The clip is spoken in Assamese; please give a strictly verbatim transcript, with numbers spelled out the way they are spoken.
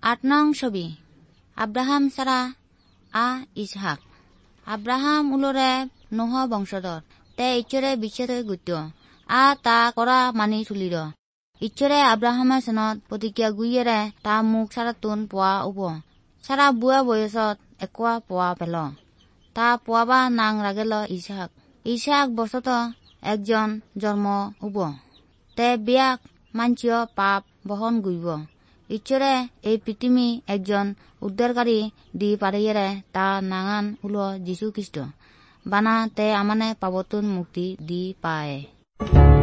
আট নং ছবি আব্রাহাম সারা আ ইসহাক। আব্রাহাম উলরে নহ বংশধর তে ইচ্ছৰে বিচ্ছেদ গুত্য আ তা কৰা মানি চুলিৰ ইচ্ছৰে আব্ৰাহামৰ চনত প্ৰতিজ্ঞা গুইয়েৰে তা মোক চাৰাতুন পোৱা উব চাৰা বুৱা বয়সত একোৱা পোৱা পেল তা পোৱাবা নাং ৰাগেল ইছহাক। ইছহাক বছৰত একজন জন্ম উব তে বিয়াক মাঞ্চিয় পাপ বহন গুইব ইচ্ছৰে এই পৃথিৱী একজন উদ্ধাৰকাৰী দি পাৰিয়েৰে তা নাঙান উল যীশু খ্ৰীষ্ট বানা তে আমানে পাবতুন মুক্তি দি পায়।